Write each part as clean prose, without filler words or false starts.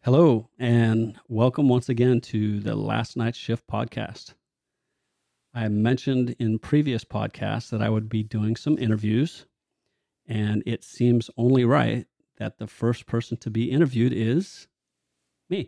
Hello, and welcome once again to the Last Night Shift podcast. I mentioned in previous podcasts that I would be doing some interviews, and it seems only right that the first person to be interviewed is me.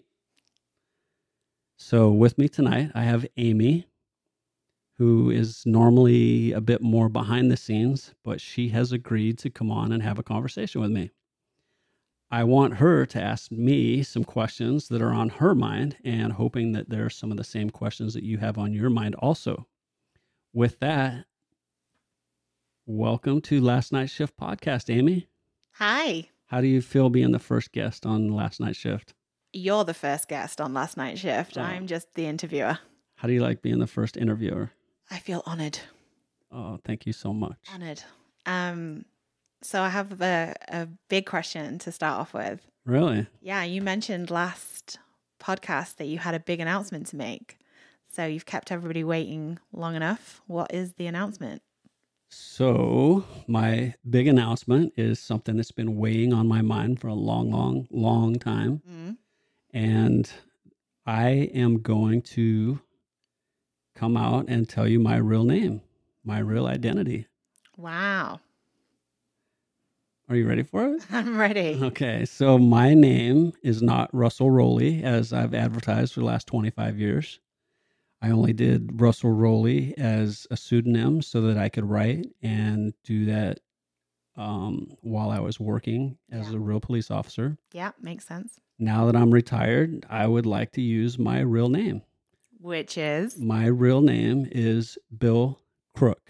So, with me tonight, I have Amy, who is normally a bit more behind the scenes, but she has agreed to come on and have a conversation with me. I want her to ask me some questions that are on her mind and hoping that there are some of the same questions that you have on your mind also. With that, welcome to Last Night Shift podcast, Amy. Hi. How do you feel being the first guest on Last Night Shift? You're the first guest on Last Night Shift. Oh. I'm just the interviewer. How do you like being the first interviewer? I feel honored. Oh, thank you so much. Honored. So I have a big question to start off with. Really? Yeah, you mentioned last podcast that you had a big announcement to make. So you've kept everybody waiting long enough. What is the announcement? So my big announcement is something that's been weighing on my mind for a long time. Mm-hmm. And I am going to come out and tell you my real name, my real identity. Wow. Are you ready for it? I'm ready. Okay, so my name is not Russell Rowley, as I've advertised for the last 25 years. I only did Russell Rowley as a pseudonym so that I could write and do that while I was working as a real police officer. Yeah, makes sense. Now that I'm retired, I would like to use my real name. Which is? My real name is Bill Crook.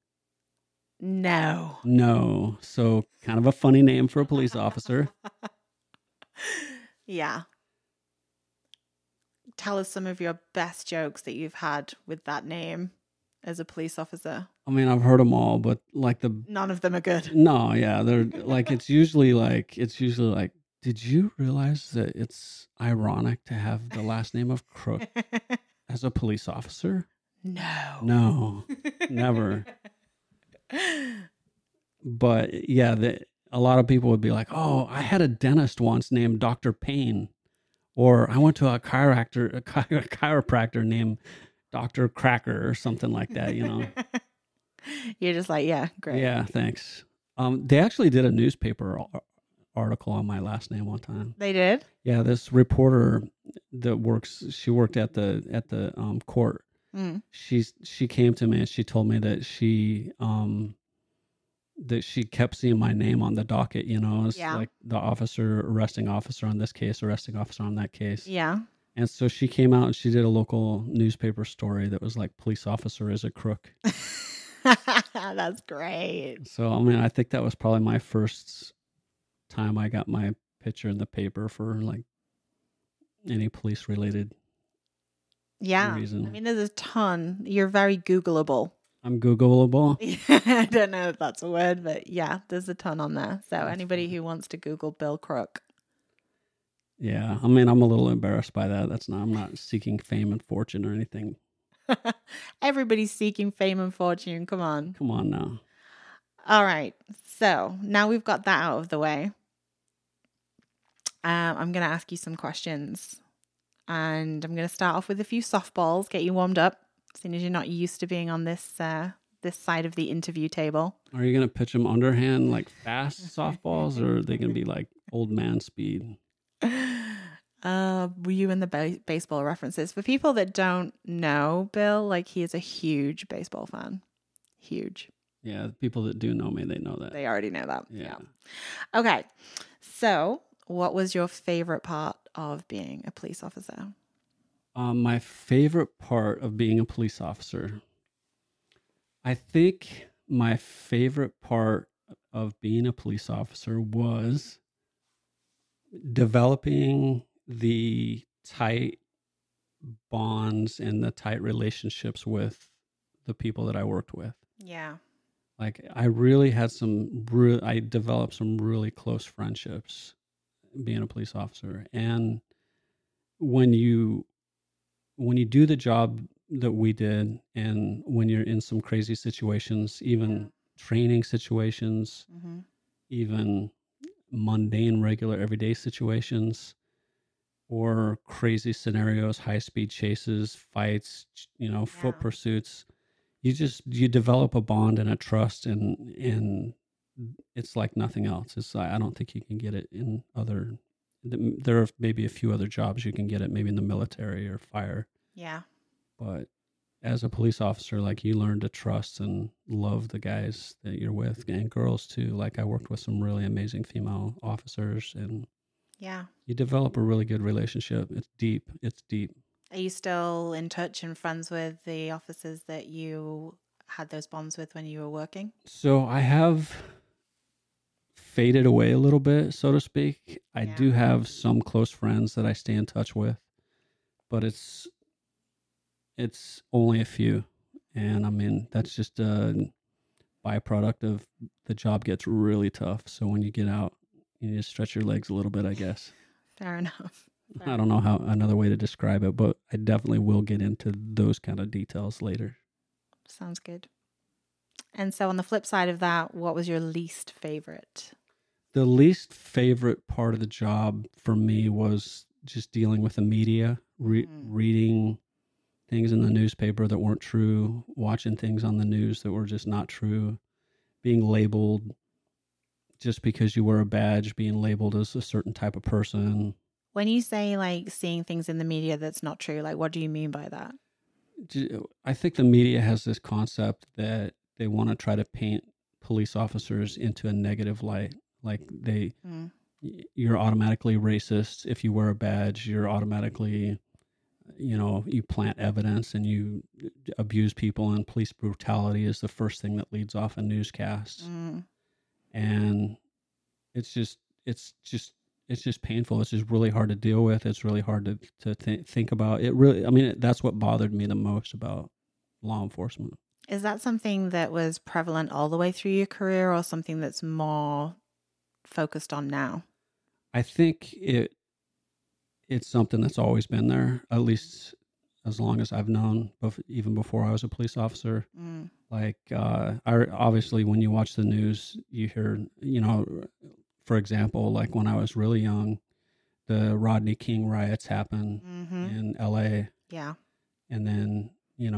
No. No. So kind of a funny name for a police officer. Yeah. Tell us some of your best jokes that you've had with that name as a police officer. I mean, I've heard them all, but like none of them are good. No, yeah, they're like it's usually like, did you realize that it's ironic to have the last name of Crook as a police officer? No, never. But yeah, a lot of people would be like, "Oh, I had a dentist once named Dr. Payne," or "I went to a chiropractor named Dr. Cracker," or something like that. You know. You're just like, yeah, great. Yeah, thanks. They actually did a newspaper article on my last name one time. They did? Yeah, this reporter that she worked at the court. Mm. She came to me and she told me that she kept seeing my name on the docket, you know, it's like the arresting officer on this case, arresting officer on that case. Yeah. And so she came out and she did a local newspaper story that was like, police officer is a crook. That's great. So, I mean, I think that was probably my first time I got my picture in the paper for like any police related reason. I mean, there's a ton. You're very Googleable. I'm Googleable. I don't know if that's a word, but yeah, there's a ton on there. So anybody who wants to Google Bill Crook. Yeah, I mean, I'm a little embarrassed by that. I'm not seeking fame and fortune or anything. Everybody's seeking fame and fortune. Come on. Come on now. All right. So now we've got that out of the way. I'm going to ask you some questions. And I'm going to start off with a few softballs, get you warmed up, seeing as you're not used to being on this side of the interview table. Are you going to pitch them underhand, like fast softballs, or are they going to be like old man speed? Were you in the baseball references? For people that don't know Bill, like he is a huge baseball fan. Huge. Yeah, the people that do know me, they know that. They already know that. Yeah. Okay. So what was your favorite part of being a police officer? My favorite part of being a police officer, I think my favorite part of being a police officer was developing the tight bonds and the tight relationships with the people that I worked with. Yeah. Like I really had I developed some really close friendships being a police officer. And when you do the job that we did, and when you're in some crazy situations, even training situations, even mundane, regular, everyday situations, or crazy scenarios, high speed chases, fights, foot Yeah. pursuits. You develop a bond and a trust, and it's like nothing else. It's I don't think you can get it in other. There are maybe a few other jobs you can get it, maybe in the military or fire, Yeah. but as a police officer, like you learn to trust and love the guys that you're with and girls too. Like I worked with some really amazing female officers, and Yeah. you develop a really good relationship. It's deep. It's deep. Are you still in touch and friends with the officers that you had those bonds with when you were working? So I have faded away a little bit, so to speak. I Yeah. do have some close friends that I stay in touch with, but it's only a few. And I mean, that's just a byproduct of the job gets really tough. So when you get out, you need to stretch your legs a little bit, I guess. Fair enough. I don't know how another way to describe it, but I definitely will get into those kind of details later. Sounds good. And so on the flip side of that, what was your least favorite? The least favorite part of the job for me was just dealing with the media, reading things in the newspaper that weren't true, watching things on the news that were just not true, being labeled just because you wear a badge, being labeled as a certain type of person. When you say like seeing things in the media that's not true, like what do you mean by that? I think the media has this concept that they want to try to paint police officers into a negative light. Like you're automatically racist if you wear a badge. You're automatically, you plant evidence and you abuse people, and police brutality is the first thing that leads off a newscast. And it's just painful. It's just really hard to deal with. It's really hard to think about. It really, I mean, that's what bothered me the most about law enforcement. Is that something that was prevalent all the way through your career, or something that's more focused on now? I think it's something that's always been there, at least as long as I've known, even before I was a police officer. Like, obviously, when you watch the news, you hear, for example, like when I was really young, the Rodney King riots happened in LA. Yeah. And then,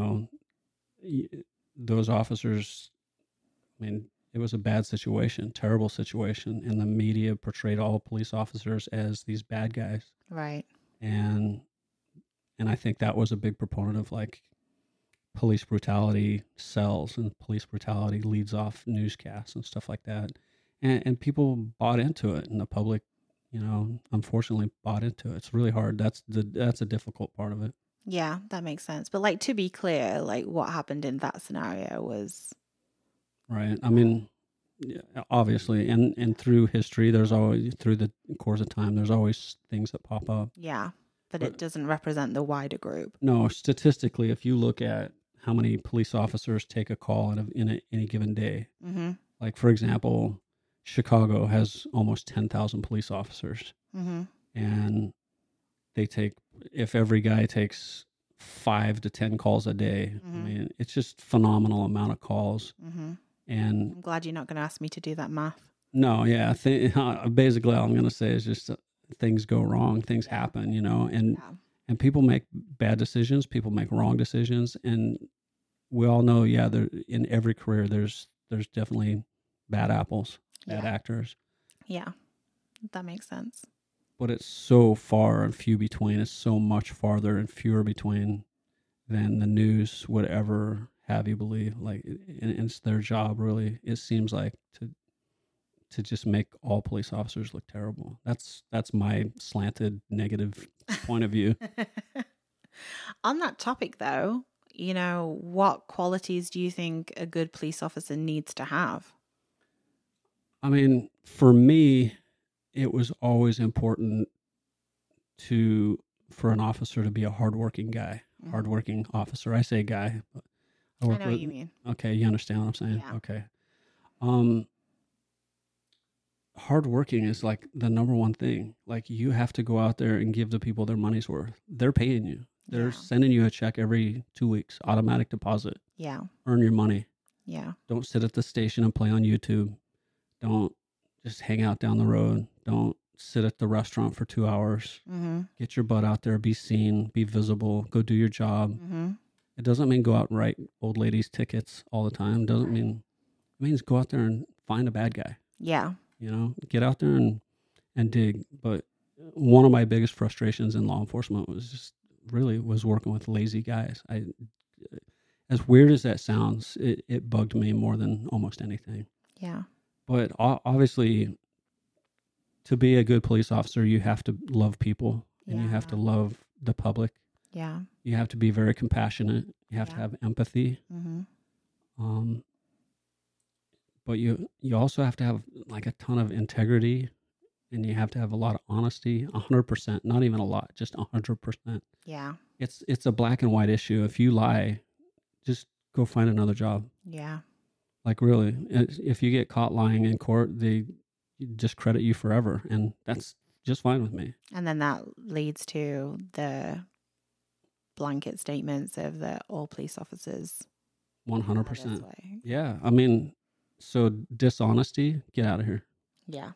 those officers, I mean, it was a bad situation, terrible situation. And the media portrayed all police officers as these bad guys. Right. And I think that was a big proponent of like police brutality sells, and police brutality leads off newscasts and stuff like that. And people bought into it, and the public, unfortunately bought into it. It's really hard. That's a difficult part of it. Yeah, that makes sense. But like, to be clear, like what happened in that scenario was right. I mean, obviously, and through history, there's always, through the course of time, there's always things that pop up. Yeah, but it doesn't represent the wider group. No, statistically, if you look at how many police officers take a call in any given day, like for example, Chicago has almost 10,000 police officers, and they take, if every guy takes 5 to 10 calls a day, I mean, it's just phenomenal amount of calls. And I'm glad you're not going to ask me to do that math. No, yeah. Basically, all I'm going to say is just things go wrong, things happen, and people make bad decisions, people make wrong decisions, and we all know, there in every career there's definitely bad apples, bad actors. Yeah, that makes sense. But it's so far and few between. It's so much farther and fewer between than the news would ever have you believe. Like, and it's their job, really. It seems like to just make all police officers look terrible. That's my slanted negative point of view. On that topic, though, what qualities do you think a good police officer needs to have? I mean, for me, it was always important for an officer to be a hardworking guy, hardworking officer. I say guy, but I know what you mean. Okay, you understand what I'm saying? Yeah. Okay. Hardworking is like the number one thing. Like, you have to go out there and give the people their money's worth. They're paying you. They're sending you a check every 2 weeks, automatic deposit. Yeah. Earn your money. Yeah. Don't sit at the station and play on YouTube. Don't just hang out down the road. Don't sit at the restaurant for 2 hours, Mm-hmm. get your butt out there, be seen, be visible, go do your job. Mm-hmm. It doesn't mean go out and write old ladies tickets all the time. Doesn't mean, it means go out there and find a bad guy. Yeah. You know, get out there and dig. But one of my biggest frustrations in law enforcement was working with lazy guys. As weird as that sounds, it bugged me more than almost anything. Yeah. But obviously, to be a good police officer, you have to love people and you have to love the public. Yeah. You have to be very compassionate. You have to Yeah. have empathy. Mm-hmm. But you also have to have like a ton of integrity, and you have to have a lot of honesty. 100%, not even a lot, just 100%. Yeah. It's a black and white issue. If you lie, just go find another job. Yeah. Like really, if you get caught lying in court, they discredit you forever, and that's just fine with me. And then that leads to the blanket statements of that all police officers 100%. way. Yeah, I mean, so dishonesty, get out of here. Yeah.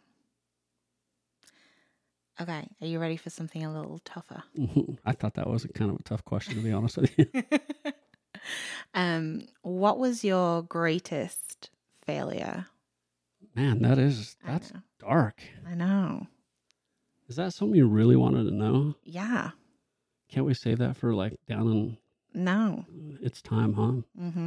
Okay, are you ready for something a little tougher? I thought that was kind of a tough question, to be honest with you. What was your greatest failure? Man, that's dark. I know. Is that something you really wanted to know? Yeah. Can't we save that for like down in... No. It's time, huh? Mm-hmm.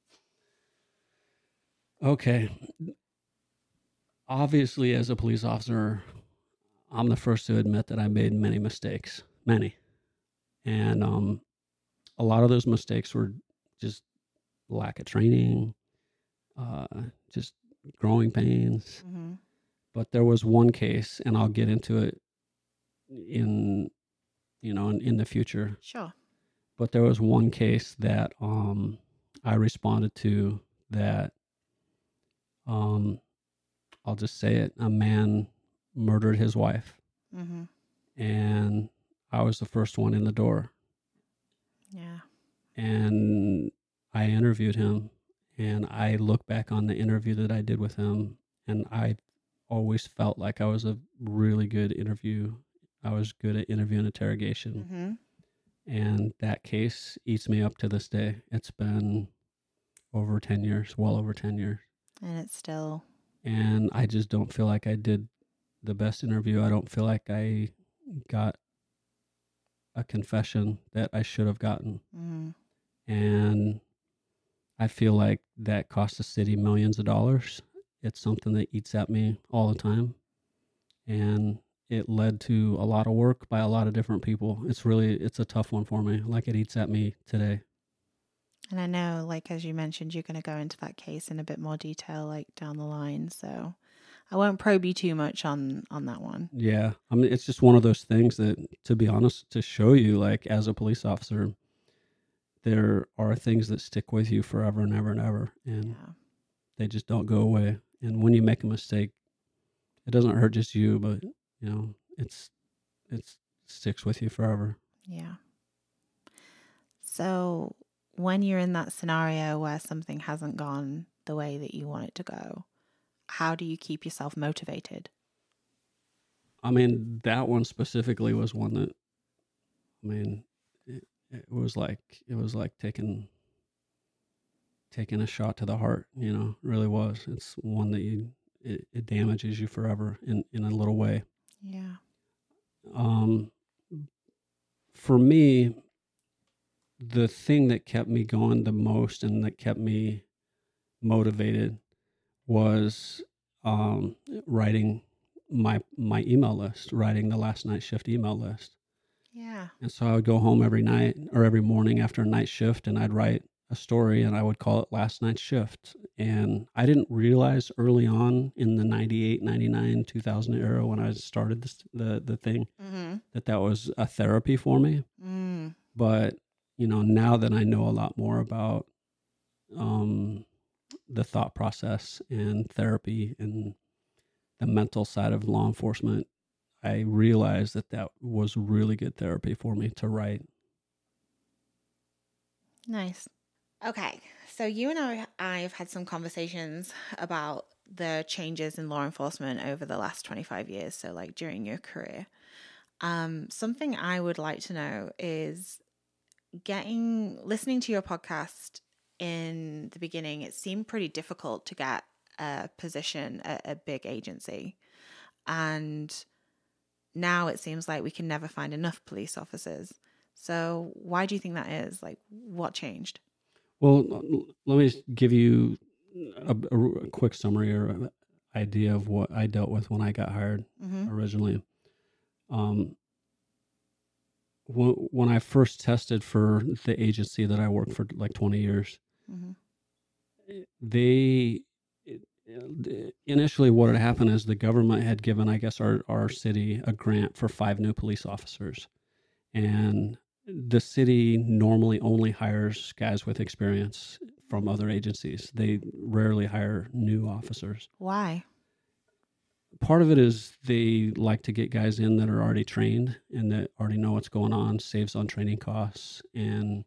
Okay. Obviously, as a police officer, I'm the first to admit that I made many mistakes. Many. And a lot of those mistakes were just lack of training, just growing pains. Mm-hmm. But there was one case, and I'll get into it in the future. Sure. But there was one case that I responded to that, I'll just say it, a man murdered his wife. Mm-hmm. And I was the first one in the door. Yeah. And I interviewed him, and I look back on the interview that I did with him, and I always felt like I was a really good interview. I was good at interview and interrogation. Mm-hmm. And that case eats me up to this day. It's been over 10 years, well over 10 years. And it's still... And I just don't feel like I did the best interview. I don't feel like I got a confession that I should have gotten. Mm-hmm. And I feel like that cost the city millions of dollars. It's something that eats at me all the time. And it led to a lot of work by a lot of different people. It's a tough one for me. Like, it eats at me today. And I know, like, as you mentioned, you're going to go into that case in a bit more detail, like, down the line. So I won't probe you too much on that one. Yeah. I mean, it's just one of those things that, to be honest, to show you, like, as a police officer, there are things that stick with you forever and ever and ever. And they just don't go away. And when you make a mistake, it doesn't hurt just you, but, you know, it sticks with you forever. Yeah. So when you're in that scenario where something hasn't gone the way that you want it to go, how do you keep yourself motivated? I mean, that one specifically was one that, I mean, it was like taking a shot to the heart, you know, it really was. It's one that it damages you forever in a little way. Yeah. For me, the thing that kept me going the most and that kept me motivated was writing my email list, writing the last night shift email list. Yeah. And so I would go home every night or every morning after a night shift, and I'd write a story, and I would call it Last Night's Shift. And I didn't realize early on in the 98, 99, 2000 era when I started the thing, Mm-hmm. that was a therapy for me. Mm. But, you know, now that I know a lot more about the thought process and therapy and the mental side of law enforcement, I realized that was really good therapy for me to write. Nice. Okay. So you and I have had some conversations about the changes in law enforcement over the last 25 years, so like during your career. Something I would like to know is listening to your podcast in the beginning, it seemed pretty difficult to get a position at a big agency. And now it seems like we can never find enough police officers. So why do you think that is? Like, what changed? Well, let me give you a quick summary or idea of what I dealt with when I got hired originally. When I first tested for the agency that I worked for like 20 years, they initially what had happened is the government had given, I guess, our city a grant for 5 new police officers. And the city normally only hires guys with experience from other agencies. They rarely hire new officers. Why? Part of it is they like to get guys in that are already trained and that already know what's going on, saves on training costs. And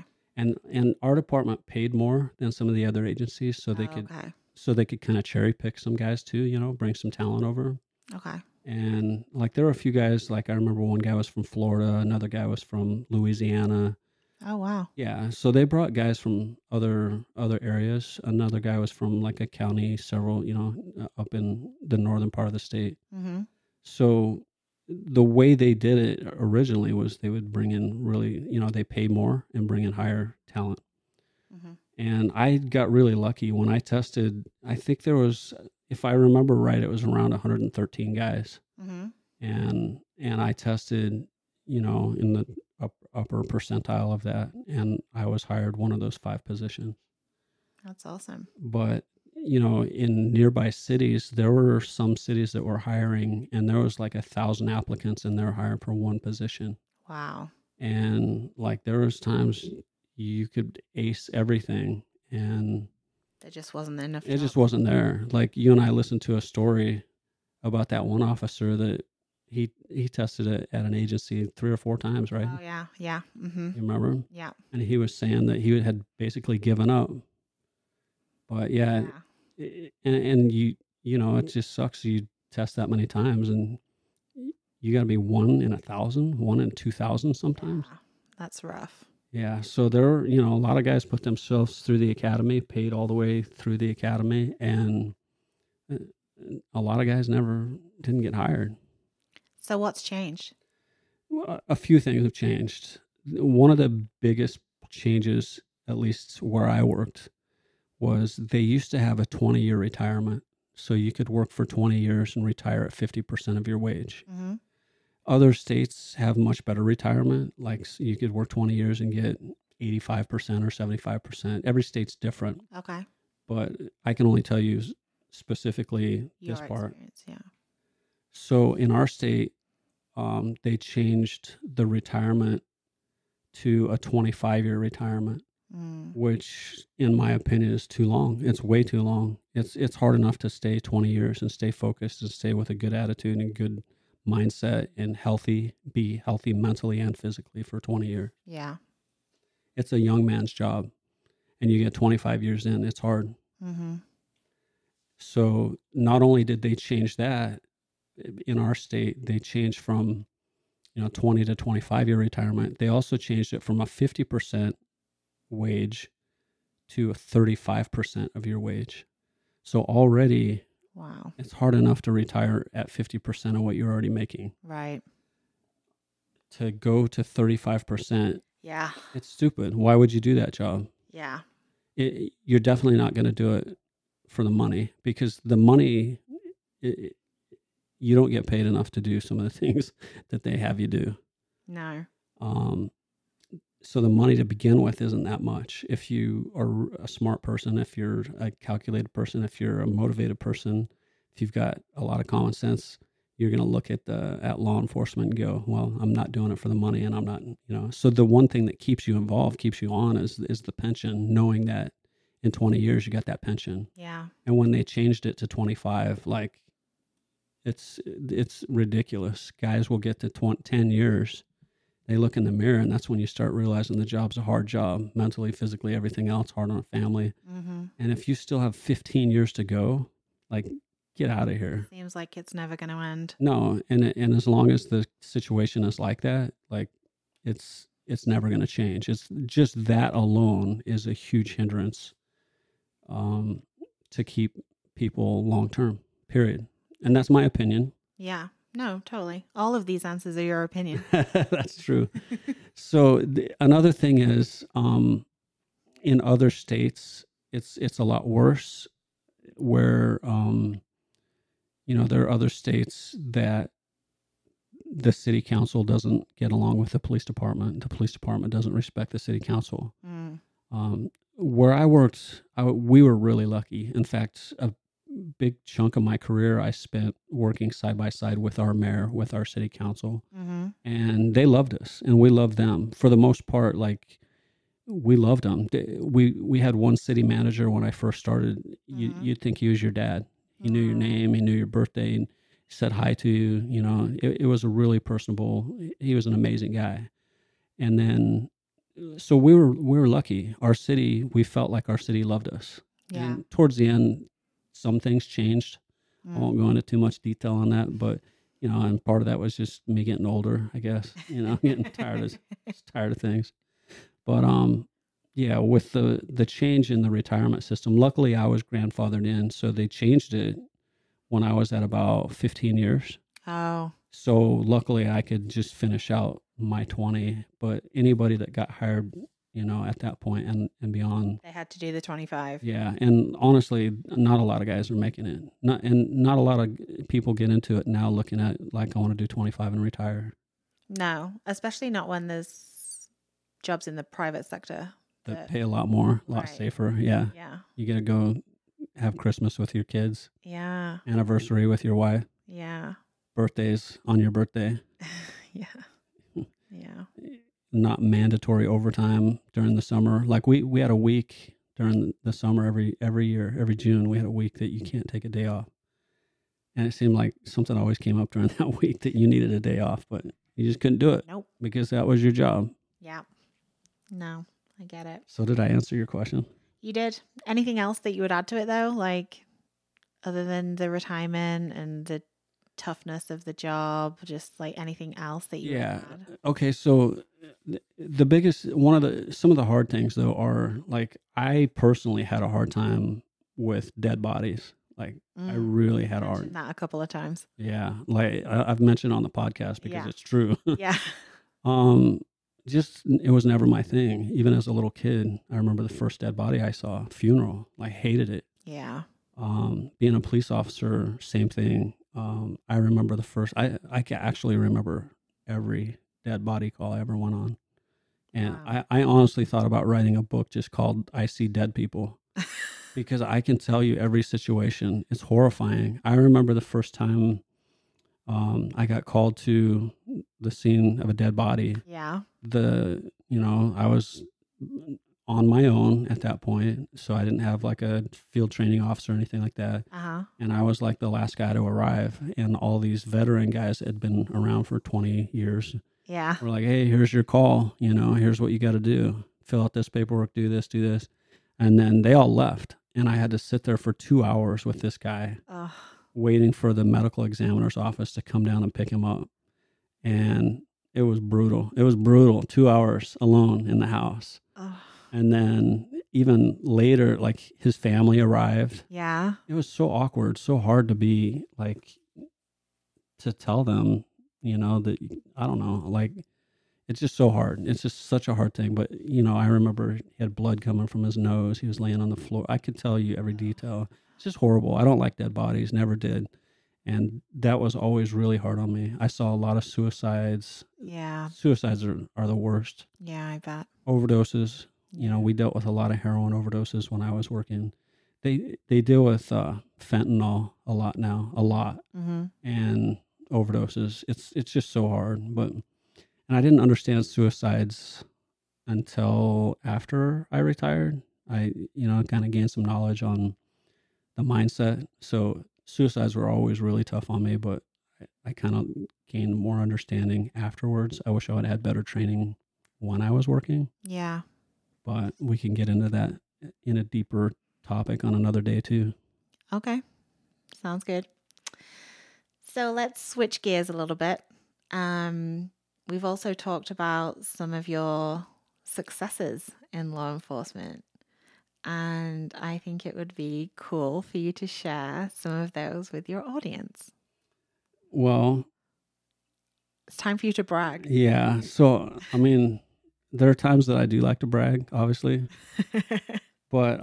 our department paid more than some of the other agencies, so they could kind of cherry pick some guys too, bring some talent over. Okay. And like there were a few guys, like I remember one guy was from Florida, another guy was from Louisiana. Oh, wow. Yeah. So they brought guys from other areas. Another guy was from like a county, several, up in the northern part of the state. So the way they did it originally was they would bring in really, they pay more and bring in higher talent. And I got really lucky when I tested. I think there was, if I remember right, it was around 113 guys. And I tested, in the upper percentile of that. And I was hired one of those 5 positions. That's awesome. But, in nearby cities, there were some cities that were hiring and there was like 1,000 applicants and they were hiring for 1 position. Wow. And like there was times you could ace everything and there just wasn't enough. It just wasn't there. Like you and I listened to a story about that one officer that he tested it at an agency 3 or 4 times, right? Oh yeah. You remember him? Yeah. And he was saying that he had basically given up. But yeah. And it just sucks. You test that many times and you got to be 1 in 1,000, 1 in 2,000 sometimes. Yeah, that's rough. Yeah, so there were, a lot of guys put themselves through the academy, paid all the way through the academy, and a lot of guys didn't get hired. So what's changed? Well, a few things have changed. One of the biggest changes, at least where I worked, was they used to have a 20-year retirement. So you could work for 20 years and retire at 50% of your wage. Other states have much better retirement. Like you could work 20 years and get 85% or 75%. Every state's different. Okay. But I can only tell you specifically Your this part. Yeah. So in our state, they changed the retirement to a 25-year retirement, which in my opinion is too long. It's way too long. It's hard enough to stay 20 years and stay focused and stay with a good attitude and good mindset and be healthy mentally and physically for 20 years. Yeah. It's a young man's job and you get 25 years in, it's hard. So not only did they change that in our state, they changed from, 20 to 25-year retirement. They also changed it from a 50% wage to a 35% of your wage. So already, wow, it's hard enough to retire at 50% of what you're already making. Right. To go to 35%, yeah, it's stupid. Why would you do that job? Yeah. You're definitely not going to do it for the money because the money, you don't get paid enough to do some of the things that they have you do. No. So the money to begin with isn't that much. If you are a smart person, if you're a calculated person, if you're a motivated person, if you've got a lot of common sense, you're going to look at law enforcement and go, well, I'm not doing it for the money and I'm not, So the one thing that keeps you involved, keeps you on is the pension, knowing that in 20 years you got that pension. Yeah. And when they changed it to 25, like it's ridiculous. Guys will get to 10 years. They look in the mirror and that's when you start realizing the job's a hard job, mentally, physically, everything else, hard on a family. And if you still have 15 years to go, Like, get out of here. Seems like it's never going to end. No, and as long as the situation is like that, like it's never going to change. It's just that alone is a huge hindrance to keep people long term. Period. And that's my opinion. Yeah. No, totally. All of these answers are your opinion. That's true. So another thing is, in other states, it's a lot worse. Where there are other states that the city council doesn't get along with the police department. The police department doesn't respect the city council. Where I worked, we were really lucky. In fact, a big chunk of my career I spent working side by side with our mayor, with our city council, and they loved us, and we loved them for the most part. Like, we loved them. We had one city manager when I first started. You'd think he was your dad. He knew your name. He knew your birthday, and said hi to you. It was a really personable. He was an amazing guy. And then, so we were lucky. Our city, we felt like our city loved us. Yeah. And towards the end, some things changed. I won't go into too much detail on that, but and part of that was just me getting older, I guess. Getting tired of things. But yeah, with the change in the retirement system, luckily I was grandfathered in, so they changed it when I was at about 15 years. Oh. So luckily I could just finish out my 20, but anybody that got hired, at that point and beyond, They had to do the 25. Yeah, and honestly, not a lot of guys are making it. Not a lot of people get into it now looking at, like, I want to do 25 and retire. No, especially not when there's jobs in the private sector That pay a lot more, a lot Right. safer. Yeah. Yeah. You get to go have Christmas with your kids, Yeah. anniversary with your wife, Yeah. birthdays on your birthday, Yeah. Yeah. not mandatory overtime during the summer. Like, we had a week during the summer every year, every June, we had a week that you can't take a day off. And it seemed like something always came up during that week that you needed a day off, but you just couldn't do it. Nope. Because that was your job. Yeah. No, I get it. So did I answer your question? You did. Anything else that you would add to it, though? Like, other than the retirement and the toughness of the job, just like anything else that you would add? Okay, so the biggest some of the hard things though are, like, I personally had a hard time with dead bodies. Like, I really had a hard. Mentioned that a couple of times. Yeah, like I've mentioned on the podcast because it's true. Yeah. Just it was never my thing. Even as a little kid, I remember the first dead body I saw, funeral. I hated it. Yeah. Being a police officer, same thing. I remember the first. I can actually remember every dead body call I ever went on, and Wow. I honestly thought about writing a book just called "I See Dead People," because I can tell you every situation. It's horrifying. I remember the first time I got called to the scene of a dead body. Yeah. I was on my own at that point, so I didn't have like a field training officer or anything like that. And I was like the last guy to arrive, and all these veteran guys that had been around for 20 years Yeah. were like, hey, here's your call, here's what you got to do, fill out this paperwork, do this, and then they all left, and I had to sit there for 2 hours with this guy waiting for the medical examiner's office to come down and pick him up. And it was brutal. 2 hours alone in the house. And then even later, like, his family arrived. Yeah. It was so awkward, so hard to be like, to tell them, that, I don't know, like, it's just so hard. It's just such a hard thing. But, I remember he had blood coming from his nose. He was laying on the floor. I could tell you every detail. It's just horrible. I don't like dead bodies, never did. And that was always really hard on me. I saw a lot of suicides. Yeah. Suicides are the worst. Yeah, I bet. Overdoses. We dealt with a lot of heroin overdoses when I was working. They deal with fentanyl a lot now, and overdoses. It's just so hard. And I didn't understand suicides until after I retired. I kind of gained some knowledge on the mindset. So suicides were always really tough on me, but I kind of gained more understanding afterwards. I wish I would have had better training when I was working. Yeah. But we can get into that in a deeper topic on another day too. Okay. Sounds good. So let's switch gears a little bit. We've also talked about some of your successes in law enforcement. And I think it would be cool for you to share some of those with your audience. Well, it's time for you to brag. Yeah. So, I mean, there are times that I do like to brag, obviously, but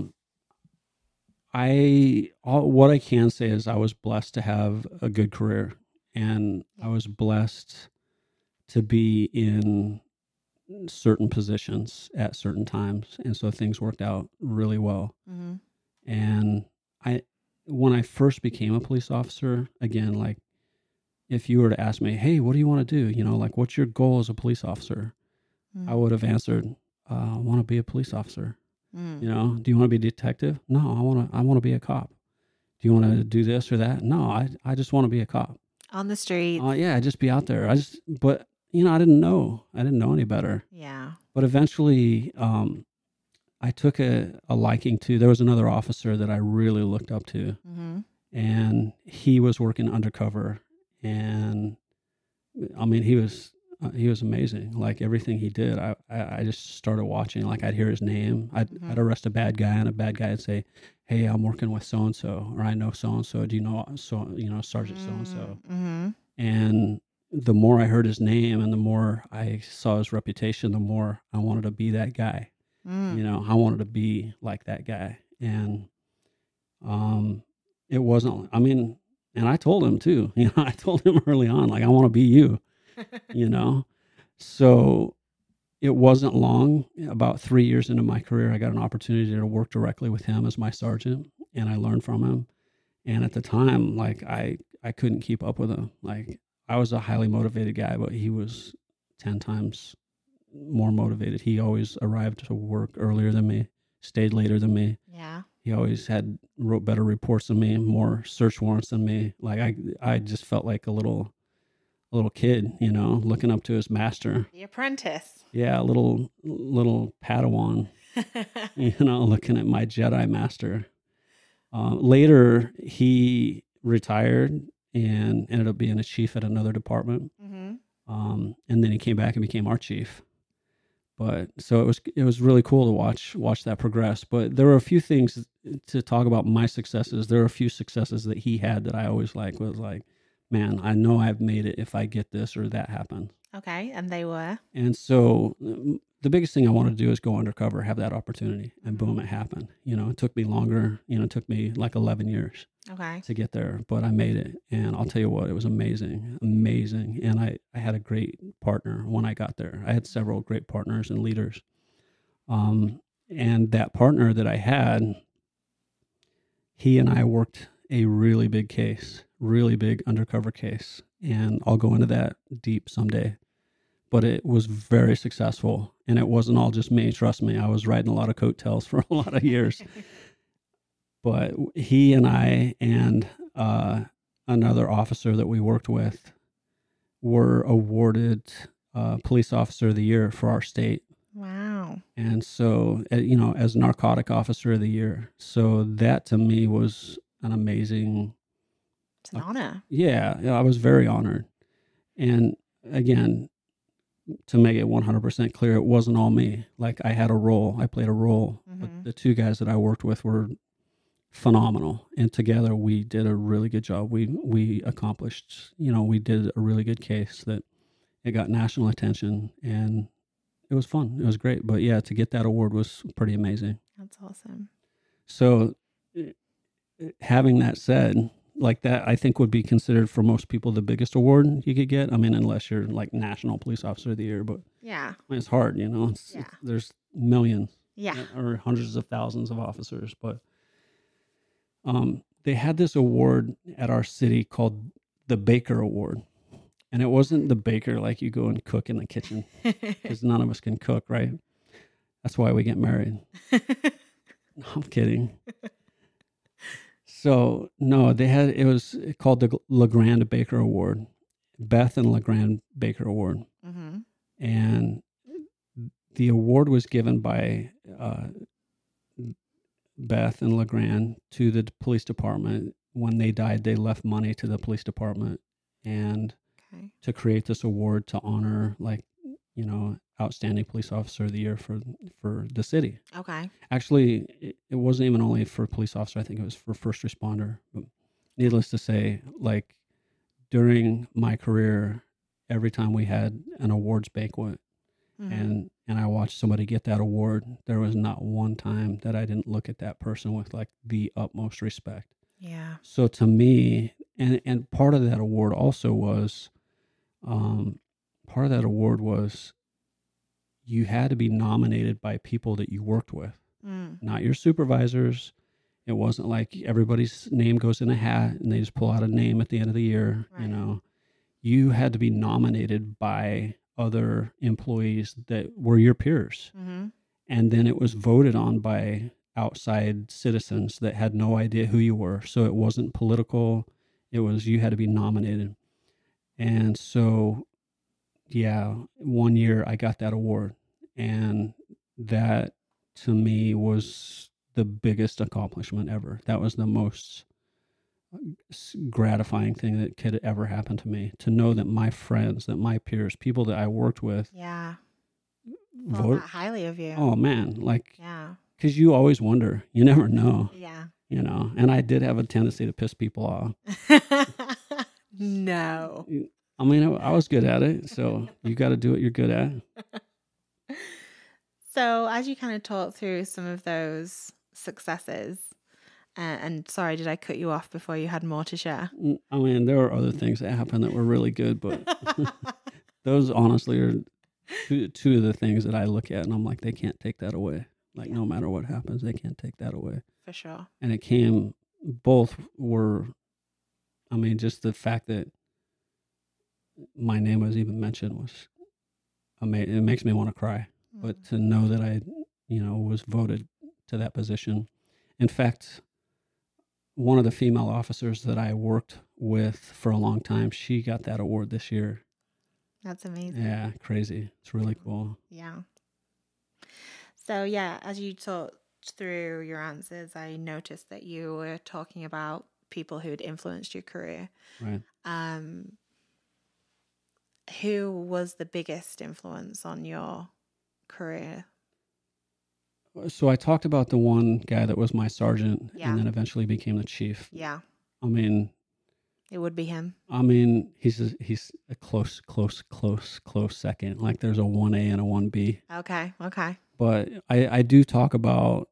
what I can say is I was blessed to have a good career, and I was blessed to be in certain positions at certain times, and so things worked out really well. Mm-hmm. And when I first became a police officer, again, like if you were to ask me, hey, what do you want to do? You know, like what's your goal as a police officer? I would have answered, I want to be a police officer. You know, do you want to be a detective? No, I want to be a cop. Do you want to do this or that? No, I just want to be a cop. On the street. Yeah, just be out there. But you know, I didn't know any better. Yeah. But eventually, I took a liking to, there was another officer that I really looked up to, and he was working undercover, and I mean, he was amazing. Like everything he did, I just started watching. Like I'd hear his name, I'd arrest a bad guy, and a bad guy would say, "Hey, I'm working with so and so, or I know so and so. Do you know Sergeant so and so?" And the more I heard his name, and the more I saw his reputation, the more I wanted to be that guy. You know, I wanted to be like that guy, and it wasn't. I mean, and I told him too. You know, I told him early on, like, I want to be you. You know, so it wasn't long. About 3 years into my career, I got an opportunity to work directly with him as my sergeant, and I learned from him. And at the time, like I couldn't keep up with him. Like I was a highly motivated guy, but he was 10 times more motivated. He always arrived to work earlier than me, stayed later than me. Yeah. He always wrote better reports than me, more search warrants than me. Like I just felt like a little kid, you know, looking up to his master. The apprentice. Yeah, a little Padawan, you know, looking at my Jedi master. Later, he retired and ended up being a chief at another department. And then he came back and became our chief. But so it was really cool to watch that progress. But there were a few things to talk about my successes. There were a few successes that he had that I always was like, man, I know I've made it if I get this or that happens. Okay, and they were? And so the biggest thing I wanted to do is go undercover, have that opportunity, and boom, it happened. You know, it took me longer. You know, it took me like 11 years to get there, but I made it. And I'll tell you what, it was amazing. And I had a great partner when I got there. I had several great partners and leaders. And that partner that I had, he and I worked a really big case, really big undercover case. And I'll go into that deep someday. But it was very successful. And it wasn't all just me. Trust me, I was riding a lot of coattails for a lot of years. But he and I and another officer that we worked with were awarded Police Officer of the Year for our state. Wow. And so, you know, as Narcotic Officer of the Year. So that to me was an amazing... It's an honor. Yeah, I was very honored. And again, to make it 100% clear, it wasn't all me. Like I had a role, I played a role, but the two guys that I worked with were phenomenal. And together we did a really good job. We accomplished, you know, we did a really good case that it got national attention, and it was fun. It was great. But yeah, to get that award was pretty amazing. That's awesome. So having that said, like that, I think would be considered for most people the biggest award you could get. I mean, unless you're like National Police Officer of the Year, but yeah, I mean, it's hard, you know. There's millions, or hundreds of thousands of officers, but they had this award at our city called the Baker Award, and it wasn't the baker like you go and cook in the kitchen because none of us can cook, right? That's why we get married. No, I'm kidding. So no, it was called the LeGrand Baker Award, Beth and LeGrand Baker Award. And the award was given by Beth and LeGrand to the police department when they died, they left money to the police department and Okay. to create this award to honor, like, outstanding police officer of the year for the city. Okay. Actually, it wasn't even only for police officer. I think it was for first responder. But needless to say, like, during my career, every time we had an awards banquet Mhm. and I watched somebody get that award, there was not one time that I didn't look at that person with like the utmost respect. Yeah. So to me, and part of that award also was, part of that award was you had to be nominated by people that you worked with, Mm. not your supervisors. It wasn't like everybody's name goes in a hat and they just pull out a name at the end of the year. Right. You had to be nominated by other employees that were your peers. Mm-hmm. And then it was voted on by outside citizens that had no idea who you were. So it wasn't political. It was, you had to be nominated. And so, yeah, one year I got that award. And that to me was the biggest accomplishment ever. That was the most gratifying thing that could ever happen to me, to know that my friends, that my peers, people that I worked with, Yeah. Thought vote. that highly of you. Oh man, like, Yeah. because you always wonder, you never know, Yeah. and I did have a tendency to piss people off. No. I mean, I was good at it, so you got to do what you're good at. So, as you kind of talk through some of those successes, and sorry, did I cut you off before you had more to share? I mean, there were other things that happened that were really good, but those honestly are two of the things that I look at and I'm like, they can't take that away. Like, Yeah. no matter what happens, they can't take that away. For sure. And both were, I mean, just the fact that my name was even mentioned was amazing. It makes me want to cry. But to know that I, was voted to that position. In fact, one of the female officers that I worked with for a long time, she got that award this year. That's amazing. Yeah, crazy. It's really cool. Yeah. So, yeah, as you talked through your answers, I noticed that you were talking about people who had influenced your career. Right. Who was the biggest influence on your career? So I talked about the one guy that was my sergeant Yeah. and then eventually became the chief. Yeah, I mean, it would be him. he's a close second. Like, there's a 1A and a 1B. Okay. But I do talk about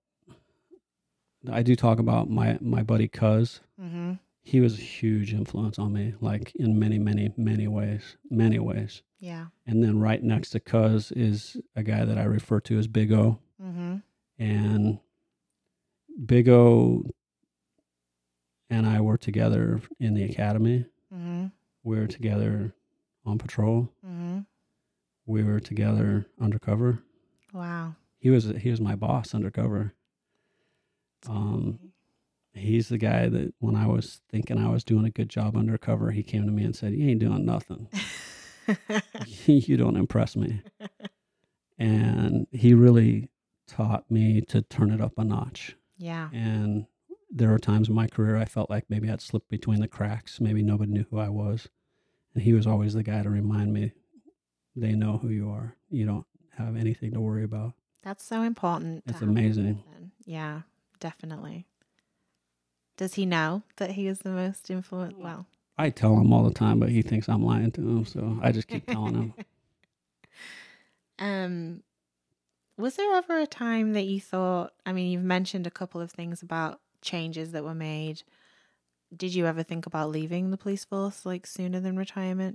my buddy Cuz. Mm-hmm. He was a huge influence on me, like in many, many, many ways. Many ways. Yeah. And then right next to Cuz is a guy that I refer to as Big O. Mm-hmm. And Big O and I were together in the academy. Mm-hmm. We were together on patrol. Mm-hmm. We were together undercover. Wow. He was my boss undercover. He's the guy that when I was thinking I was doing a good job undercover, he came to me and said, "You ain't doing nothing. You don't impress me." And he really taught me to turn it up a notch. Yeah. And there were times in my career I felt like maybe I'd slipped between the cracks. Maybe nobody knew who I was. And he was always the guy to remind me, they know who you are. You don't have anything to worry about. That's so important. It's amazing. Yeah, definitely. Does he know that he is the most influential? Well, I tell him all the time, but he thinks I'm lying to him. So I just keep telling him. Was there ever a time that you thought, I mean, you've mentioned a couple of things about changes that were made. Did you ever think about leaving the police force like sooner than retirement?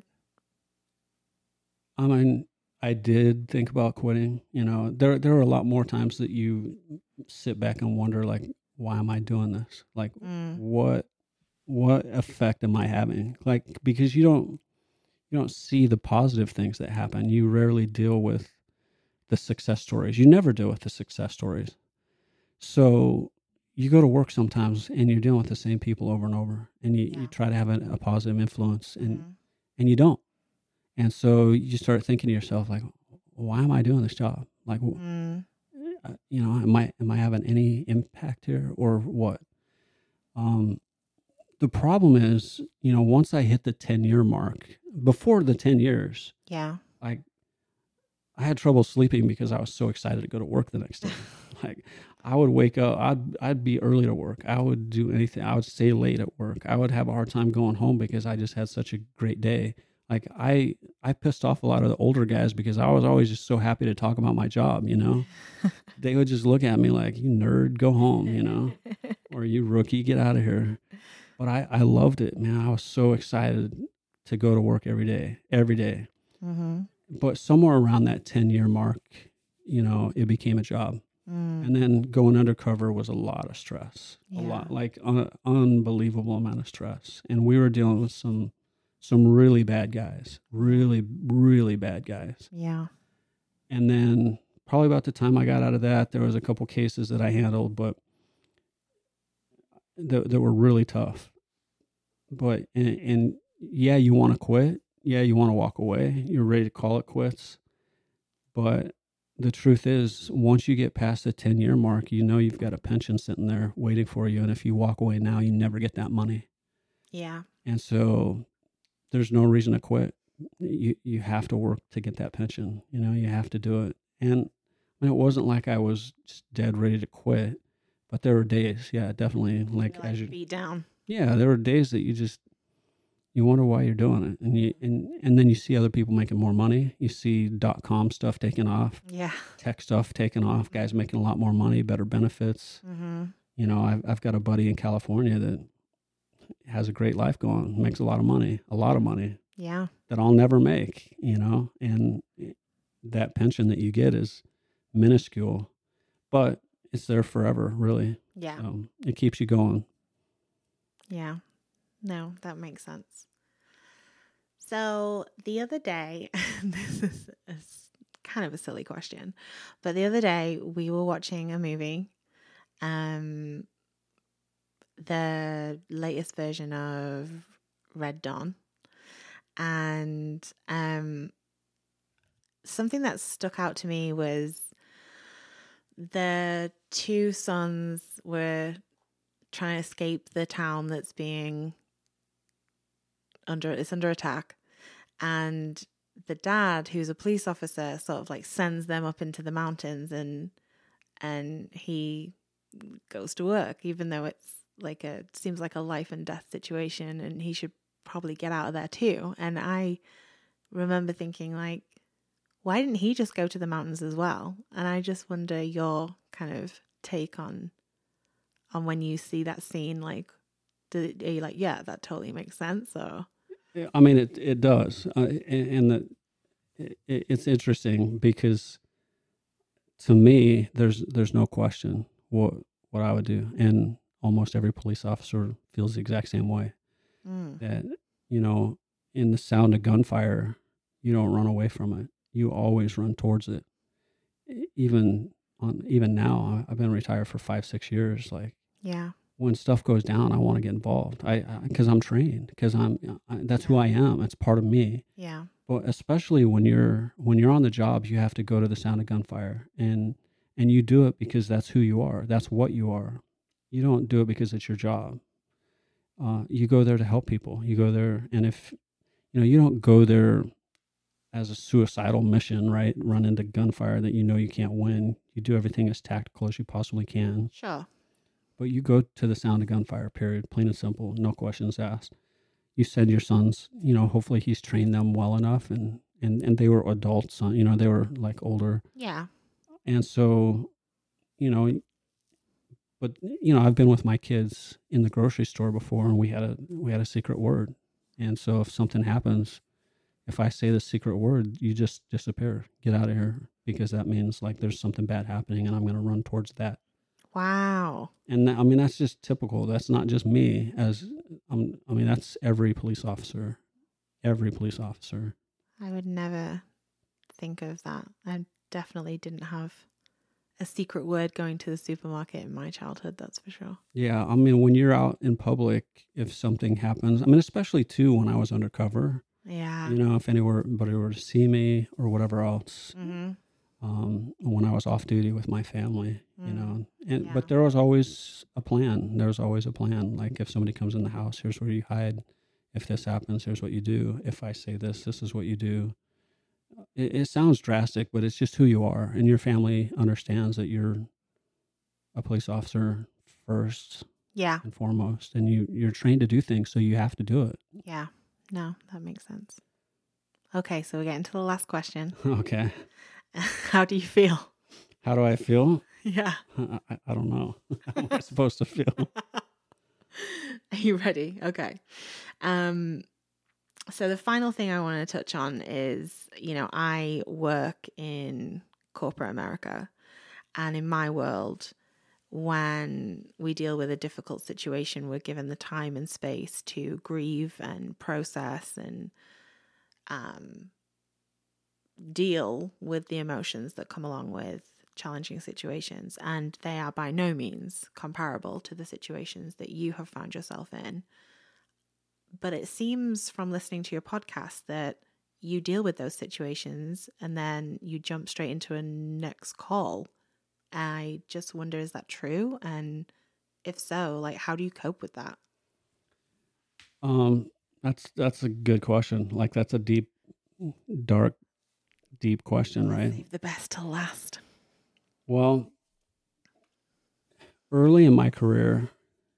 I mean, I did think about quitting. There are a lot more times that you sit back and wonder, like, why am I doing this? Like, what effect am I having? Like, because you don't see the positive things that happen. You rarely deal with the success stories. You never deal with the success stories. So you go to work sometimes and you're dealing with the same people over and over, and you try to have a positive influence, and you don't. And so you start thinking to yourself, like, why am I doing this job? Like, am I having any impact here or what? the problem is, once I hit the 10-year mark, before the 10 years, Yeah. I had trouble sleeping because I was so excited to go to work the next day. Like, I would wake up, I'd be early to work. I would do anything. I would stay late at work. I would have a hard time going home because I just had such a great day. Like, I pissed off a lot of the older guys because I was always just so happy to talk about my job, They would just look at me like, you nerd, go home, or you rookie, get out of here. But I loved it, man. I was so excited to go to work every day. Mm-hmm. But somewhere around that 10-year mark, it became a job. And then going undercover was a lot of stress, a lot, like unbelievable amount of stress. And we were dealing with some really bad guys, really, really bad guys. Yeah. And then probably about the time I got out of that, there was a couple cases that I handled, but that were really tough. But, and yeah, you want to quit. Yeah, you want to walk away. You're ready to call it quits. But the truth is, once you get past the 10-year mark, you've got a pension sitting there waiting for you. And if you walk away now, you never get that money. Yeah. And so there's no reason to quit. You have to work to get that pension. You have to do it. And it wasn't like I was just dead ready to quit, but there were days, yeah, definitely. Like as you beat down. Yeah, there were days that you wonder why you're doing it, and then you see other people making more money. You see .com stuff taking off, tech stuff taking off. Guys making a lot more money, better benefits. Mm-hmm. I've got a buddy in California that has a great life going, makes a lot of money. Yeah, that I'll never make. And that pension that you get is minuscule, but it's there forever, really. Yeah, it keeps you going. Yeah. No, that makes sense. So the other day, this is kind of a silly question, but the other day we were watching a movie, the latest version of Red Dawn, and something that stuck out to me was the two sons were trying to escape the town that's being under attack, and the dad, who's a police officer, sort of like sends them up into the mountains, and he goes to work even though it's like seems like a life and death situation, and he should probably get out of there too. And I remember thinking, like, why didn't he just go to the mountains as well? And I just wonder your kind of take on when you see that scene, like, are you like, yeah, that totally makes sense? Or I mean, it does, and it's interesting because to me, there's no question what I would do, and almost every police officer feels the exact same way. That in the sound of gunfire, you don't run away from it. You always run towards it. Even now, I've been retired for 5-6 years. Like, yeah. When stuff goes down, I want to get involved. Because I'm trained. Because that's who I am. It's part of me. Yeah. But especially when you're on the job, you have to go to the sound of gunfire, and you do it because that's who you are. That's what you are. You don't do it because it's your job. You go there to help people. You go there, and if you don't go there as a suicidal mission, right? Run into gunfire that you can't win. You do everything as tactical as you possibly can. Sure. But you go to the sound of gunfire, period, plain and simple, no questions asked. You said your sons, hopefully he's trained them well enough, and they were adults, they were like older. Yeah. And so, but I've been with my kids in the grocery store before, and we had a secret word. And so if something happens, if I say the secret word, you just disappear, get out of here, because that means like there's something bad happening, and I'm going to run towards that. Wow. And that's just typical. That's not just me. That's every police officer. Every police officer. I would never think of that. I definitely didn't have a secret word going to the supermarket in my childhood, that's for sure. Yeah, when you're out in public, if something happens, especially too when I was undercover. Yeah. If anybody were to see me or whatever else. Mm-hmm. when I was off duty with my family, Yeah. but there was always a plan. There was always a plan. Like if somebody comes in the house, here's where you hide. If this happens, here's what you do. If I say this is what you do. It sounds drastic, but it's just who you are. And your family understands that you're a police officer first Yeah. and foremost. And you're trained to do things, so you have to do it. Yeah. No, that makes sense. Okay, so we're getting to the last question. Okay. How do you feel? How do I feel? Yeah. I don't know. How am I supposed to feel? Are you ready? Okay. So the final thing I want to touch on is, I work in corporate America, and in my world, when we deal with a difficult situation, we're given the time and space to grieve and process and deal with the emotions that come along with challenging situations. And they are by no means comparable to the situations that you have found yourself in. But it seems from listening to your podcast that you deal with those situations and then you jump straight into a next call. I just wonder, is that true? And if so, like, how do you cope with that? That's a good question. Like that's a deep, dark, deep question, right? Save the best till last. Well, early in my career,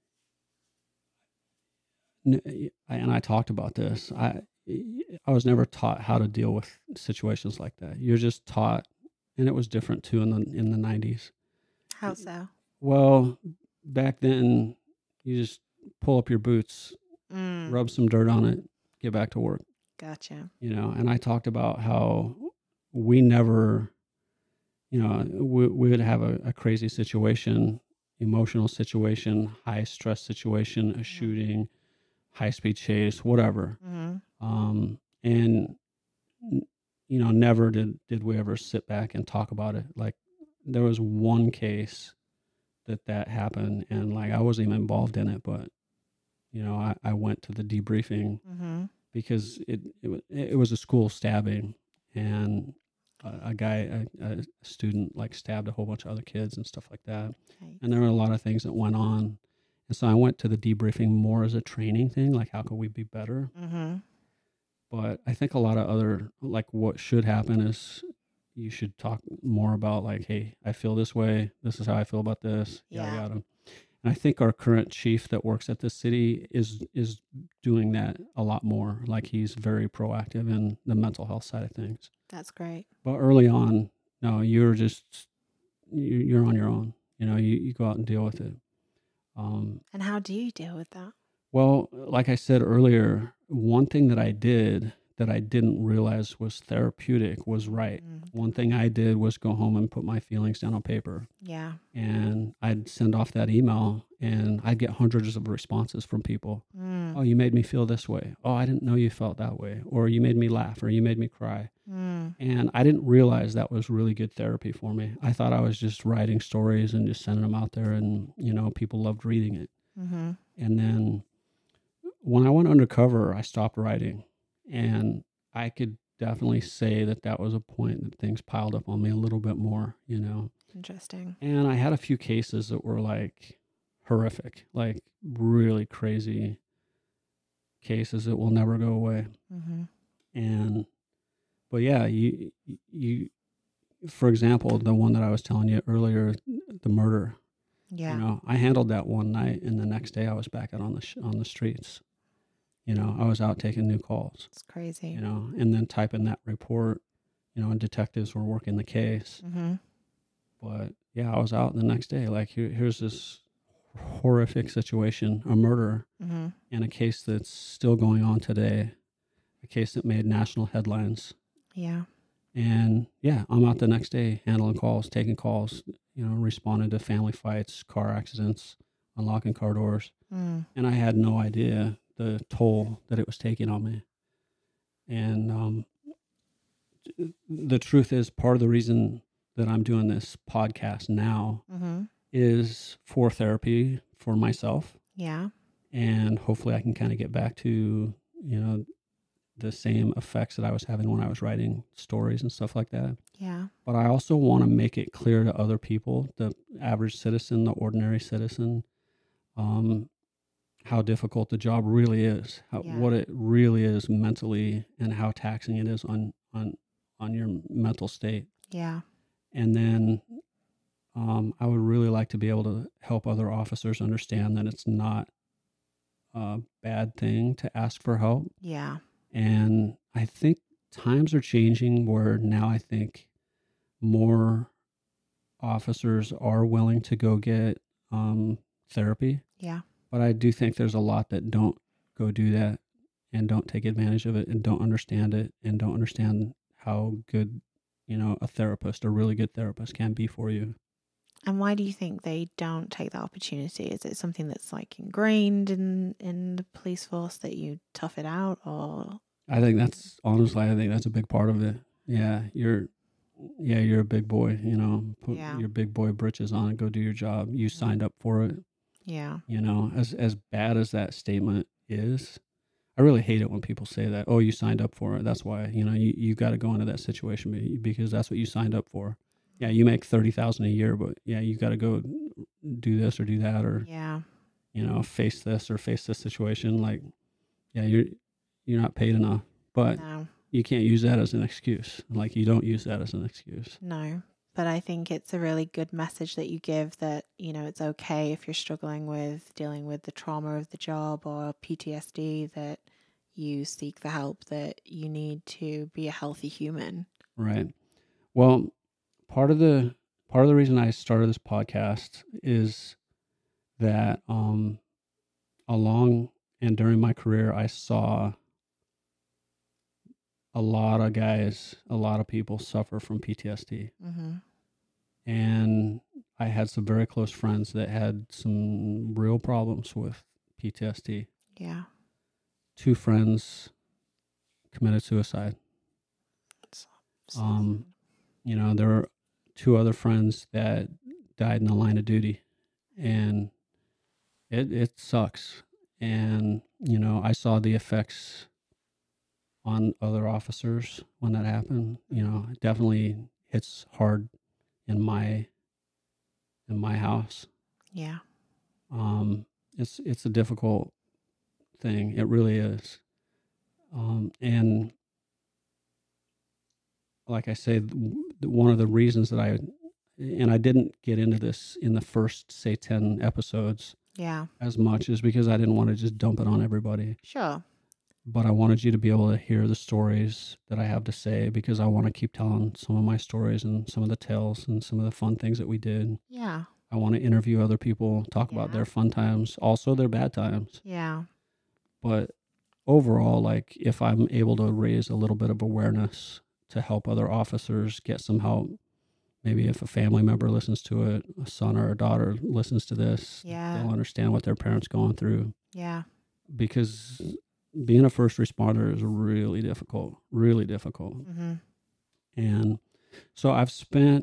and I talked about this, I was never taught how to deal with situations like that. You're just taught, and it was different too in the 90s. How so? Well, back then, you just pull up your boots, rub some dirt on it, get back to work. Gotcha. And I talked about how we never, we would have a crazy situation, emotional situation, high stress situation, a shooting, high speed chase, whatever. And never did we ever sit back and talk about it. Like there was one case that happened, and like I wasn't even involved in it, but I went to the debriefing because it was a school stabbing, and a student like stabbed a whole bunch of other kids and stuff like that. Okay. And there were a lot of things that went on. And so I went to the debriefing more as a training thing, like how can we be better? But I think a lot of other, like what should happen is you should talk more about like, hey, I feel this way. This is how I feel about this. Yada, yada. And I think our current chief that works at the city is doing that a lot more. Like he's very proactive in the mental health side of things. That's great. But early on, no, you're on your own. You go out and deal with it. And how do you deal with that? Well, like I said earlier, one thing that I did that I didn't realize was therapeutic was write. One thing I did was go home and put my feelings down on paper. Yeah. And I'd send off that email and I'd get hundreds of responses from people. Oh, you made me feel this way. Oh, I didn't know you felt that way. Or you made me laugh, or you made me cry. And I didn't realize that was really good therapy for me. I thought I was just writing stories and just sending them out there, and people loved reading it. And then when I went undercover, I stopped writing, and I could definitely say that was a point that things piled up on me a little bit more, Interesting. And I had a few cases that were like horrific, like really crazy cases that will never go away. But yeah, you for example, the one that I was telling you earlier, the murder. Yeah. I handled that one night, and the next day I was back out on the streets. I was out taking new calls. It's crazy. And then typing that report. And detectives were working the case. But yeah, I was out the next day. Like here's this horrific situation, a murder, and a case that's still going on today, a case that made national headlines. Yeah. And yeah, I'm out the next day handling calls, taking calls, responding to family fights, car accidents, unlocking car doors. And I had no idea the toll that it was taking on me. And the truth is, part of the reason that I'm doing this podcast now is for therapy for myself. Yeah. And hopefully I can kind of get back to, the same effects that I was having when I was writing stories and stuff like that. Yeah. But I also want to make it clear to other people, the average citizen, the ordinary citizen, um, how difficult the job really is, Yeah. what it really is mentally, and how taxing it is on your mental state. Yeah. And then I would really like to be able to help other officers understand that it's not a bad thing to ask for help. Yeah. And I think times are changing where now I think more officers are willing to go get therapy. Yeah. But I do think there's a lot that don't go do that and don't take advantage of it and don't understand it and don't understand how good, a therapist, a really good therapist can be for you. And why do you think they don't take that opportunity? Is it something that's like ingrained in the police force that you tough it out, or? I think that's a big part of it. Yeah, you're a big boy, put your big boy britches on and go do your job. You signed up for it. Yeah. As bad as that statement is, I really hate it when people say that, oh, you signed up for it. That's why, you got to go into that situation because that's what you signed up for. Yeah, you make $30,000 a year, but yeah, you got to go do this or do that, or face this or face this situation. Like, yeah, you're not paid enough, but you can't use that as an excuse. Like, you don't use that as an excuse. No, but I think it's a really good message that you give that, it's okay if you're struggling with dealing with the trauma of the job or PTSD, that you seek the help that you need to be a healthy human. Right. Well, part of the reason I started this podcast is that along and during my career, I saw a lot of people suffer from PTSD. Mm-hmm. And I had some very close friends that had some real problems with PTSD. Yeah. 2 friends committed suicide. There were 2 other friends that died in the line of duty, and it sucks. And, I saw the effects on other officers when that happened. It definitely hits hard in my house. Yeah. It's a difficult thing. It really is. And like I say, one of the reasons that I didn't get into this in the first, say, 10 episodes as much is because I didn't want to just dump it on everybody. Sure. But I wanted you to be able to hear the stories that I have to say, because I want to keep telling some of my stories and some of the tales and some of the fun things that we did. Yeah. I want to interview other people, talk about their fun times, also their bad times. Yeah. But overall, like, if I'm able to raise a little bit of awareness to help other officers get some help, maybe if a family member listens to it, a son or a daughter listens to this, they'll understand what their parents going through. Yeah. Because being a first responder is really difficult. Mm-hmm. And so I've spent,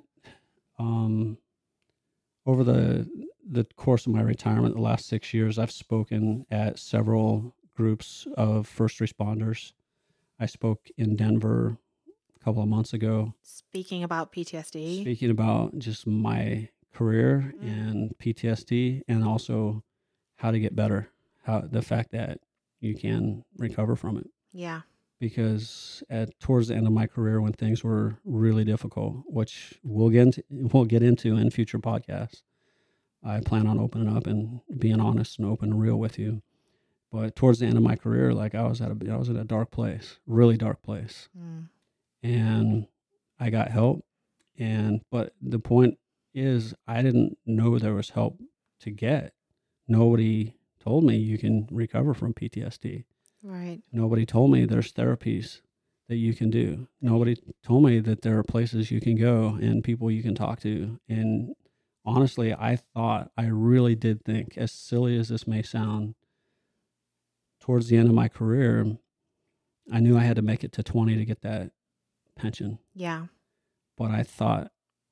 over the course of my retirement, the last 6 years, I've spoken at several groups of first responders. I spoke in Denver a couple of months ago. Speaking about PTSD. Speaking about just my career and PTSD, and also how to get better. The fact that you can recover from it. Yeah. Because towards the end of my career, when things were really difficult, which we'll get into in future podcasts, I plan on opening up and being honest and open and real with you. But towards the end of my career, like, I was in a dark place, really dark place, and I got help. But the point is, I didn't know there was help to get. Nobody told me you can recover from PTSD. Right. Nobody told me there's therapies that you can do. Nobody told me that there are places you can go and people you can talk to. And honestly, I really did think, as silly as this may sound, towards the end of my career, I knew I had to make it to 20 to get that pension. Yeah. But I thought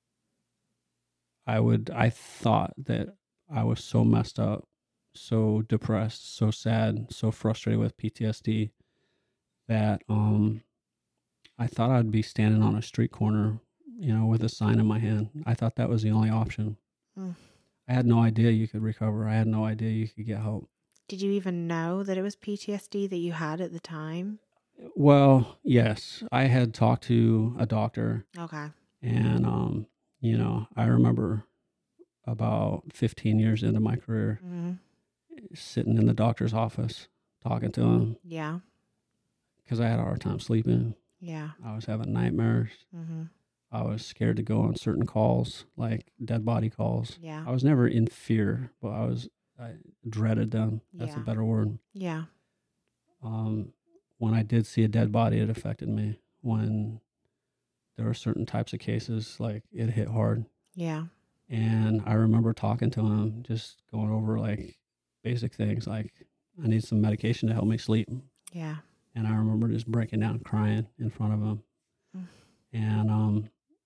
that I was so messed up, so depressed, so sad, so frustrated with PTSD that I thought I'd be standing on a street corner with a sign in my hand. I thought that was the only option. Mm. I had no idea you could recover. I had no idea you could get help. Did you even know that it was PTSD that you had at the time? Well, yes, I had talked to a doctor, Okay. and I remember about 15 years into my career, Mm-hmm. sitting in the doctor's office talking to him Yeah. because I had a hard time sleeping. Yeah. I was having nightmares. Mm-hmm. I was scared to go on certain calls, like dead body calls. Yeah. I was never in fear, but I dreaded them. That's a Yeah. better word. Yeah. When I did see a dead body, it affected me. When there were certain types of cases, like it hit hard. Yeah. And I remember talking to him, just going over like basic things, like I need some medication to help me sleep. Yeah. And I remember just breaking down crying in front of him. Mm. And,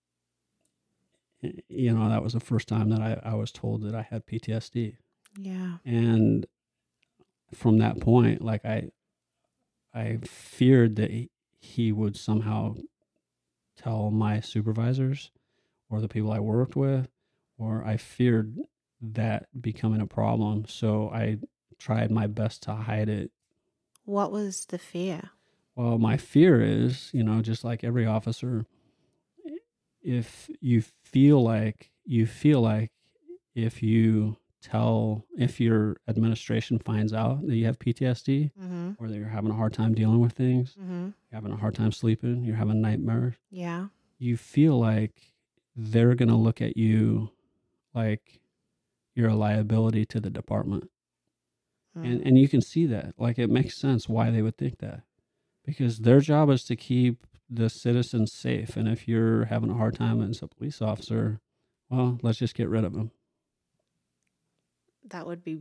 that was the first time that I was told that I had PTSD. Yeah. And from that point, like I feared that he would somehow tell my supervisors or the people I worked with, or I feared that becoming a problem. So I tried my best to hide it. What was the fear? Well, my fear is, just like every officer, if you feel like if your administration finds out that you have PTSD, Mm-hmm. or that you're having a hard time dealing with things, Mm-hmm. you're having a hard time sleeping, you're having nightmares, Yeah. you feel like they're going to look at you like you're a liability to the department. Mm. And you can see that. Like, it makes sense why they would think that. Because their job is to keep the citizens safe. And if you're having a hard time as a police officer, well, let's just get rid of them. That would be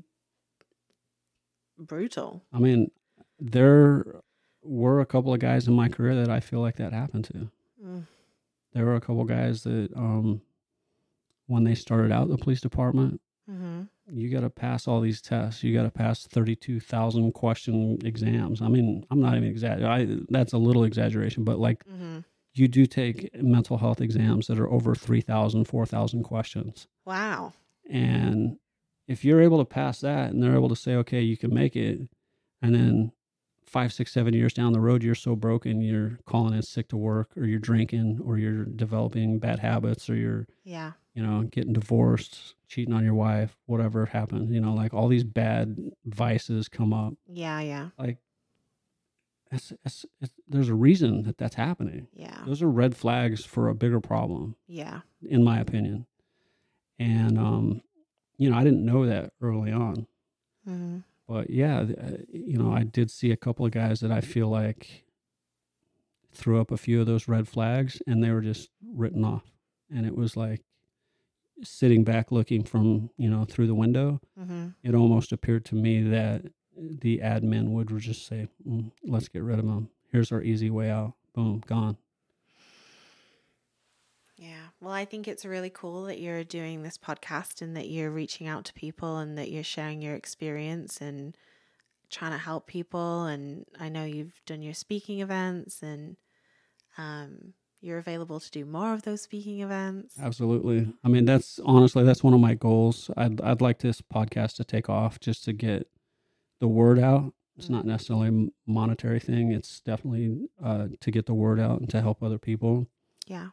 brutal. I mean, there were a couple of guys in my career that I feel like that happened to. Mm. There were a couple of guys that, when they started out the police department, Mm-hmm. you got to pass all these tests. You got to pass 32,000 question exams. I mean, I'm not even exaggerating. That's a little exaggeration, but like Mm-hmm. you do take mental health exams that are over 3,000, 4,000 questions. Wow. And if you're able to pass that and they're able to say, okay, you can make it, and then 5, 6, 7 years down the road, you're so broken, you're calling in sick to work, or you're drinking, or you're developing bad habits, or you're, Yeah. getting divorced, cheating on your wife, whatever happened, like all these bad vices come up. Yeah. Yeah. Like, there's a reason that that's happening. Yeah. Those are red flags for a bigger problem, Yeah. in my opinion. And, I didn't know that early on. Mm-hmm. But yeah, I did see a couple of guys that I feel like threw up a few of those red flags and they were just written off. And it was like sitting back looking from, through the window. Mm-hmm. It almost appeared to me that the admin would just say, let's get rid of them. Here's our easy way out. Boom, gone. Yeah. Well, I think it's really cool that you're doing this podcast and that you're reaching out to people and that you're sharing your experience and trying to help people. And I know you've done your speaking events and you're available to do more of those speaking events. Absolutely. I mean, that's one of my goals. I'd like this podcast to take off just to get the word out. It's not necessarily a monetary thing. It's definitely to get the word out and to help other people. Yeah.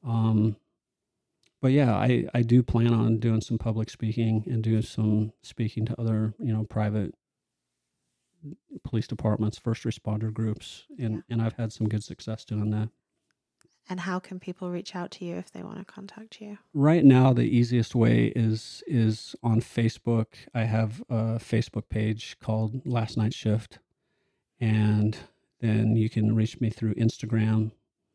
But yeah, I do plan on doing some public speaking and doing some speaking to other, private police departments, first responder groups. And I've had some good success doing that. And how can people reach out to you if they want to contact you? Right now, the easiest way is on Facebook. I have a Facebook page called Last Night Shift. And then you can reach me through Instagram.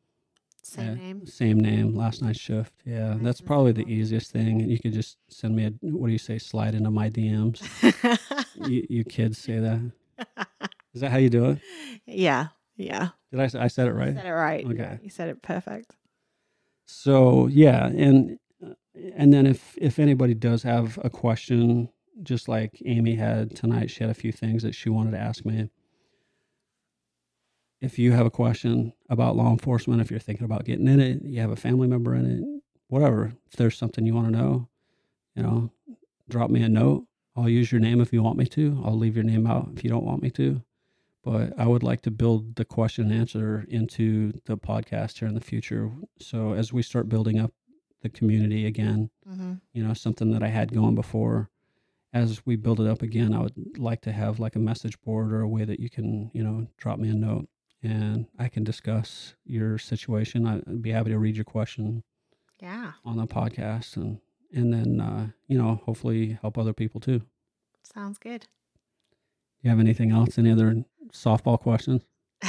Same name, Last Night Shift. Yeah, nice. That's probably the easiest thing. You could just send me slide into my DMs. you kids say that. Is that how you do it? Yeah. Yeah. Did I said it right? You said it right. Okay. Yeah, you said it perfect. So, yeah. And then if anybody does have a question, just like Amy had tonight, she had a few things that she wanted to ask me. if you have a question about law enforcement, if you're thinking about getting in it, you have a family member in it, whatever, if there's something you want to know, drop me a note. I'll use your name if you want me to. I'll leave your name out if you don't want me to. But I would like to build the question and answer into the podcast here in the future. So as we start building up the community again, something that I had going before, as we build it up again, I would like to have like a message board or a way that you can, drop me a note and I can discuss your situation. I'd be happy to read your question on the podcast and then, hopefully help other people too. Sounds good. You have anything else? Any other softball questions?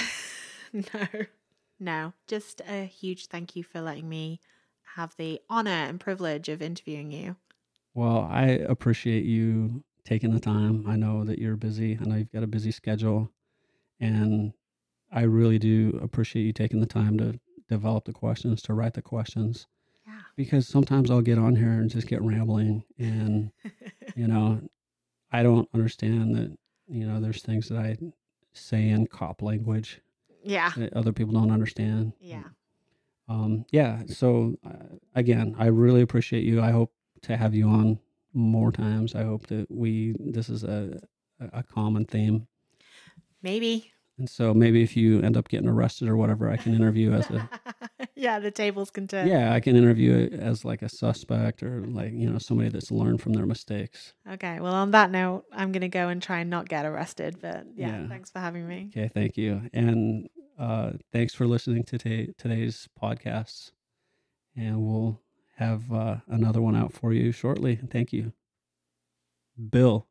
No. Just a huge thank you for letting me have the honor and privilege of interviewing you. Well, I appreciate you taking the time. I know that you're busy. I know you've got a busy schedule. And I really do appreciate you taking the time to develop the questions, to write the questions. Yeah. Because sometimes I'll get on here and just get rambling and, I don't understand that, there's things that I say in cop language. Yeah. That other people don't understand. Yeah. So again, I really appreciate you. I hope to have you on more times. I hope that this is a common theme. Maybe. And so maybe if you end up getting arrested or whatever, I can interview as a... Yeah, the tables can turn. Yeah, I can interview as like a suspect or like, somebody that's learned from their mistakes. Okay, well, on that note, I'm going to go and try and not get arrested. But yeah, thanks for having me. Okay, thank you. And thanks for listening to today's podcasts. And we'll have another one out for you shortly. Thank you. Bill.